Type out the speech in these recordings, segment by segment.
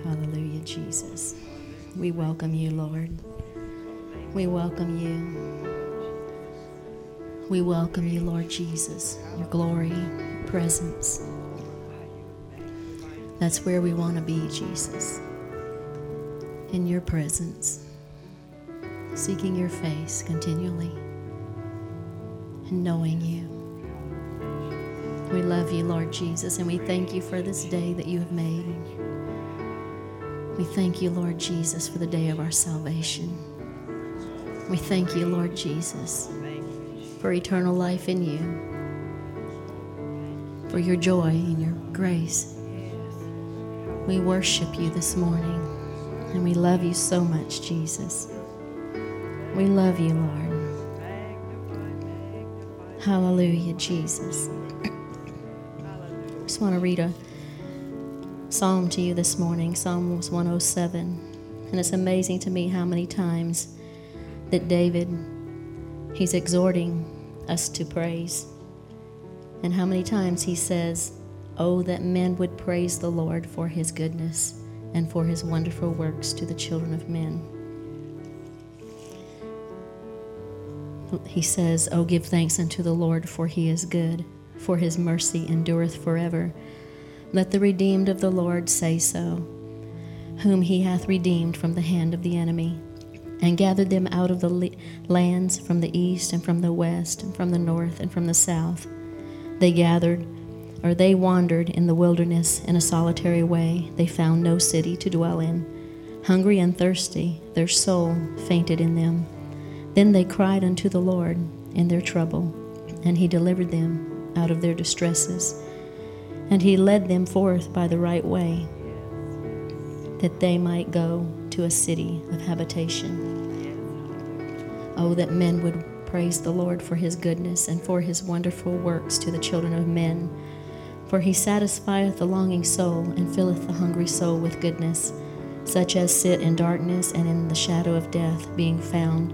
Hallelujah, Jesus. We welcome you, Lord. We welcome you. We welcome you, Lord Jesus. Your glory, your presence. That's where we want to be, Jesus. In your presence. Seeking your face continually. And knowing you. We love you, Lord Jesus, and we thank you for this day that you have made. We thank you, Lord Jesus, for the day of our salvation. We thank you, Lord Jesus, for eternal life in you, for your joy and your grace. We worship you this morning, and we love you so much, Jesus. We love you, Lord. Hallelujah, Jesus. I just want to read a psalm to you this morning, Psalms 107. And it's amazing to me how many times that David, he's exhorting us to praise. And how many times he says, "Oh, that men would praise the Lord for his goodness and for his wonderful works to the children of men." He says, "Oh, give thanks unto the Lord, for he is good, for his mercy endureth forever. Let the redeemed of the Lord say so, whom he hath redeemed from the hand of the enemy, and gathered them out of the lands from the east and from the west and from the north and from the south. They wandered in the wilderness in a solitary way. They found no city to dwell in. Hungry and thirsty, their soul fainted in them. Then they cried unto the Lord in their trouble, and he delivered them out of their distresses. And he led them forth by the right way, that they might go to a city of habitation." Oh, that men would praise the Lord for his goodness and for his wonderful works to the children of men. For he satisfieth the longing soul and filleth the hungry soul with goodness. Such as sit in darkness and in the shadow of death, being bound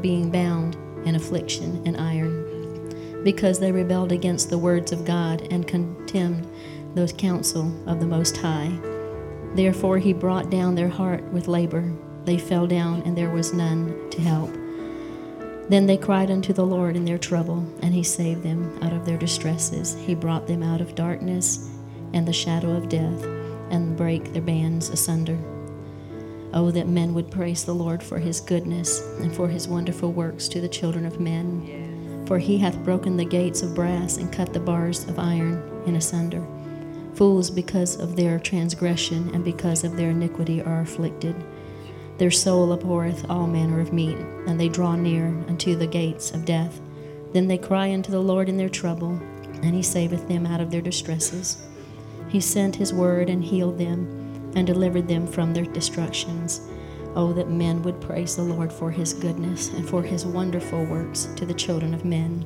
in affliction and iron, because they rebelled against the words of God and contemned the counsel of the Most High. Therefore he brought down their heart with labor. They fell down, and there was none to help. Then they cried unto the Lord in their trouble, and he saved them out of their distresses. He brought them out of darkness and the shadow of death, and brake their bands asunder. Oh, that men would praise the Lord for his goodness and for his wonderful works to the children of men. For he hath broken the gates of brass and cut the bars of iron in asunder. Fools, because of their transgression and because of their iniquity, are afflicted. Their soul abhorreth all manner of meat, and they draw near unto the gates of death. Then they cry unto the Lord in their trouble, and he saveth them out of their distresses. He sent his word and healed them, and delivered them from their destructions. Oh, that men would praise the Lord for his goodness and for his wonderful works to the children of men.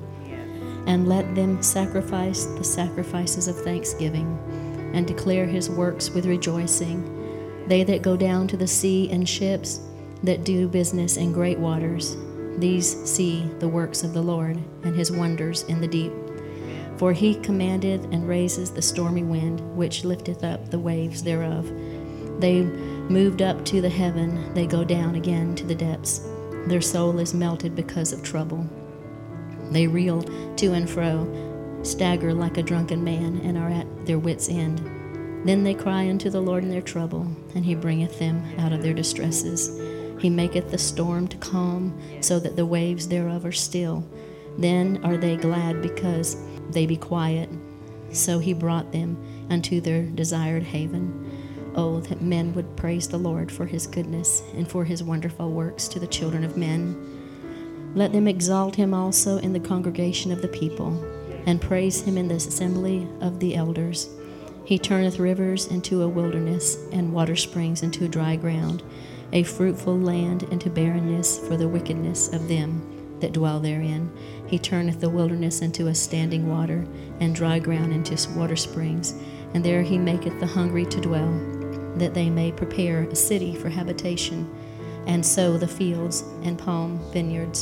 And let them sacrifice the sacrifices of thanksgiving, and declare his works with rejoicing. They that go down to the sea in ships, that do business in great waters, these see the works of the Lord, and his wonders in the deep. For he commanded and raises the stormy wind, which lifteth up the waves thereof. They moved up to the heaven, they go down again to the depths. Their soul is melted because of trouble. They reel to and fro, stagger like a drunken man, and are at their wits' end. Then they cry unto the Lord in their trouble, and he bringeth them out of their distresses. He maketh the storm to calm, so that the waves thereof are still. Then are they glad because they be quiet. So he brought them unto their desired haven. Oh, that men would praise the Lord for his goodness and for his wonderful works to the children of men. Let them exalt him also in the congregation of the people, and praise him in the assembly of the elders. He turneth rivers into a wilderness, and water springs into dry ground, a fruitful land into barrenness for the wickedness of them that dwell therein. He turneth the wilderness into a standing water, and dry ground into water springs. And there he maketh the hungry to dwell, that they may prepare a city for habitation, and sow the fields and palm vineyards,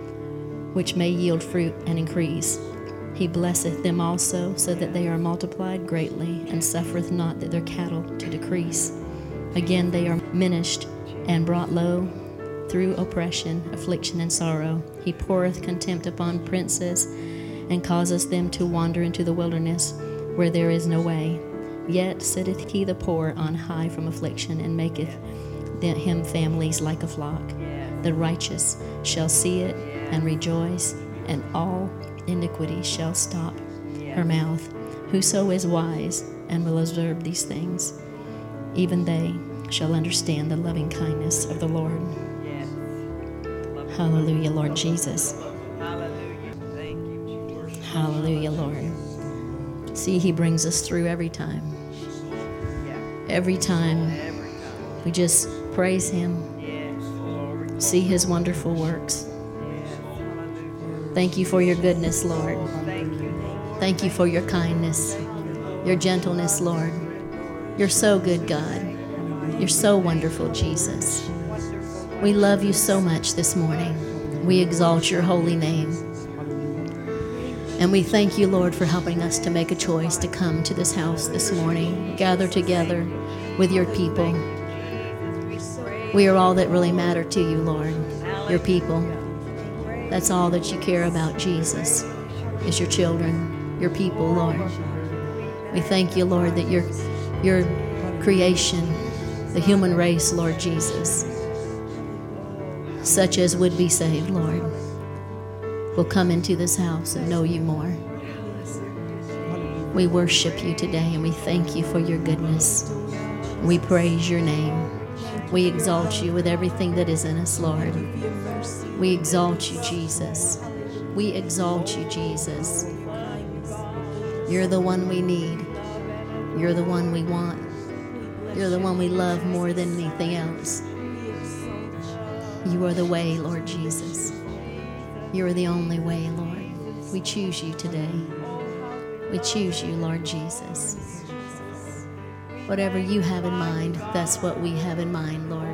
which may yield fruit and increase. He blesseth them also, so that they are multiplied greatly, and suffereth not that their cattle to decrease. Again they are minished and brought low through oppression, affliction, and sorrow. He poureth contempt upon princes, and causeth them to wander into the wilderness, where there is no way. Yet sitteth he the poor on high from affliction, and maketh him families like a flock. The righteous shall see it and rejoice, and all iniquity shall stop her mouth. Whoso is wise and will observe these things, even they shall understand the loving kindness of the Lord. Hallelujah, Lord Jesus. Hallelujah. Thank you, Jesus. Hallelujah, Lord. See, he brings us through every time. Every time we just praise him, see his wonderful works. Thank you for your goodness, Lord. Thank you for your kindness, your gentleness, Lord. You're so good, God. You're so wonderful, Jesus. We love you so much this morning. We exalt your holy name. And we thank you, Lord, for helping us to make a choice to come to this house this morning, gather together with your people. We are all that really matter to you, Lord, your people. That's all that you care about, Jesus, is your children, your people, Lord. We thank you, Lord, that your creation, the human race, Lord Jesus, such as would be saved, Lord, will come into this house and know you more. We worship you today, and we thank you for your goodness. We praise your name. We exalt you with everything that is in us, Lord. We exalt you, Jesus. We exalt you, Jesus. You're the one we need. You're the one we want. You're the one we love more than anything else. You are the way, Lord Jesus. You are the only way, Lord. We choose you today. We choose you, Lord Jesus. Whatever you have in mind, that's what we have in mind, Lord.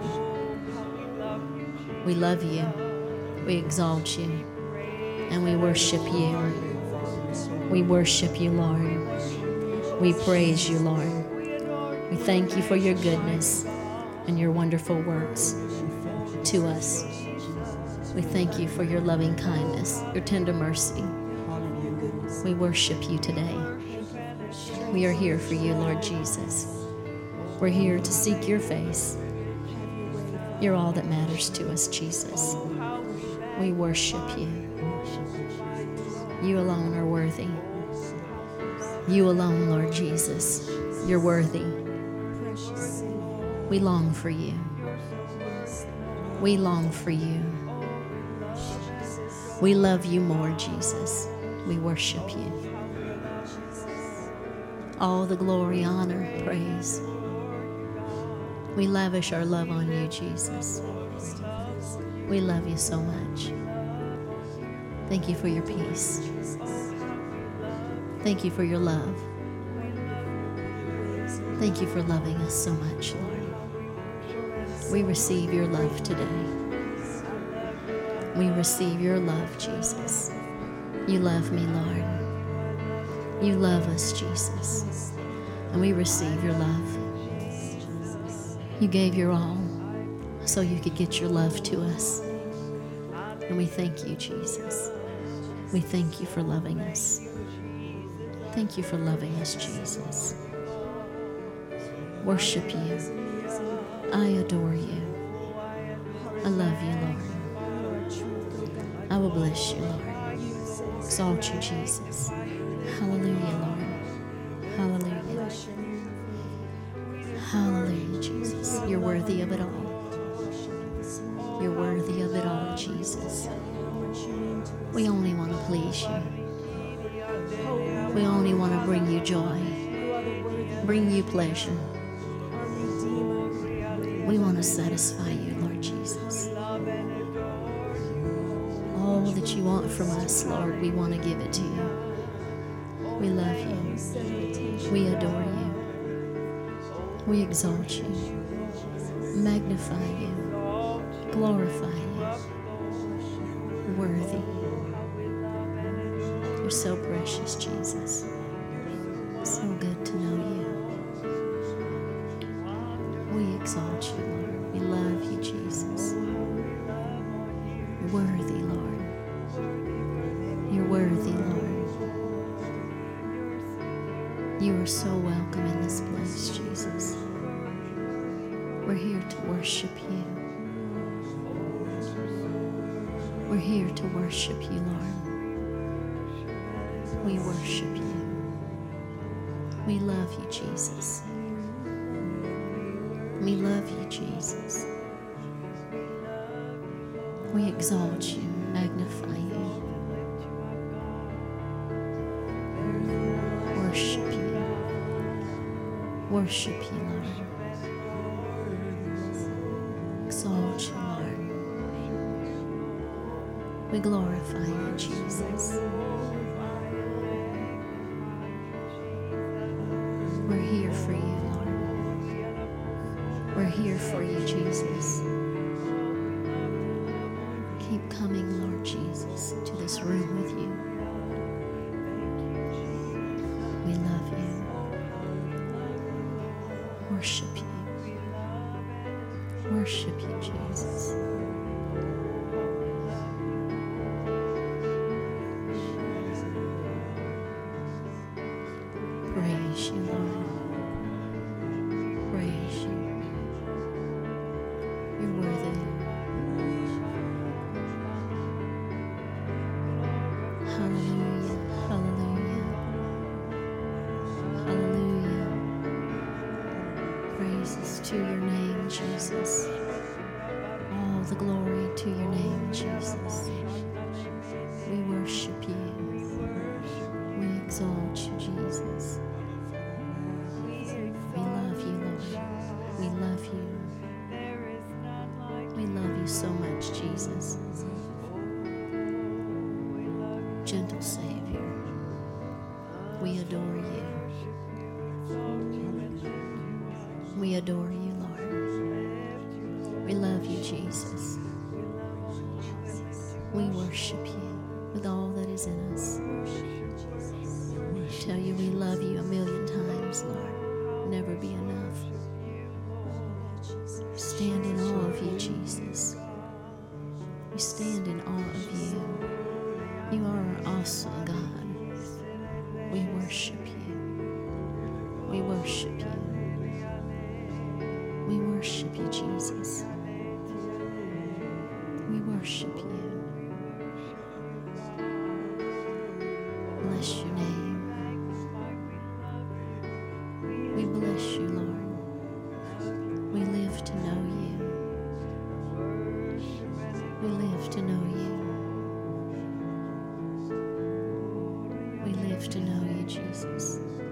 We love you. We exalt you. And we worship you. We worship you, Lord. We praise you, Lord. We thank you for your goodness and your wonderful works to us. We thank you for your loving kindness, your tender mercy. We worship you today. We are here for you, Lord Jesus. We're here to seek your face. You're all that matters to us, Jesus. We worship you. You alone are worthy. You alone, Lord Jesus, you're worthy. We long for you. We long for you. We love you more, Jesus. We worship you. All the glory, honor, praise. We lavish our love on you, Jesus. We love you so much. Thank you for your peace. Thank you for your love. Thank you for loving us so much, Lord. We receive your love today. We receive your love, Jesus. You love me, Lord. You love us, Jesus. And we receive your love. You gave your all so you could get your love to us. And we thank you, Jesus. We thank you for loving us. Thank you for loving us, Jesus. Worship you. I adore you. I love you, Lord. I will bless you, Lord. Exalt you, Jesus. Hallelujah, Lord. Hallelujah. Hallelujah, Jesus. You're worthy of it all. You're worthy of it all, Jesus. We only want to please you. We only want to bring you joy, bring you pleasure. We want to satisfy you, Lord Jesus. All that you want from us, Lord, we want to give it to you. We love you. We adore you. We exalt you, magnify you, glorify you. Worthy. You're so precious, Jesus. So good to know you. We exalt you, Lord. We love you, Jesus. You're worthy, Lord. You're worthy, Lord. You are so welcome in this place, Jesus. We're here to worship you. We're here to worship you, Lord. We worship you. We love you, Jesus. We love you, Jesus. We exalt you, magnify you. Worship you. Worship you, Lord. Exalt you, Lord. We glorify you, Jesus. We're here for you, Lord. We're here for you, Jesus. Keep coming, Lord Jesus, to this room with you. We love you. Worship you. Worship you, Jesus. Praise you, Lord. Praise you. You're worthy. Hallelujah. Hallelujah. Hallelujah. Praises to your name, Jesus. All the glory to your name, Jesus. We worship you. We exalt you, Jesus. We love you, Lord. We love you. We love you so much, Jesus. Gentle Savior, we adore you. We adore you, Lord. We love you, Jesus. We worship you with all that is in us. Tell you we love you a million times, Lord. Never be enough. Stand in awe of you, Jesus. We stand in awe of you. You are our awesome God. We worship you. We worship you. We worship you, Jesus. We worship you. Bless your name. We bless you, Lord. We live to know you. We live to know you. We live to know you, Jesus.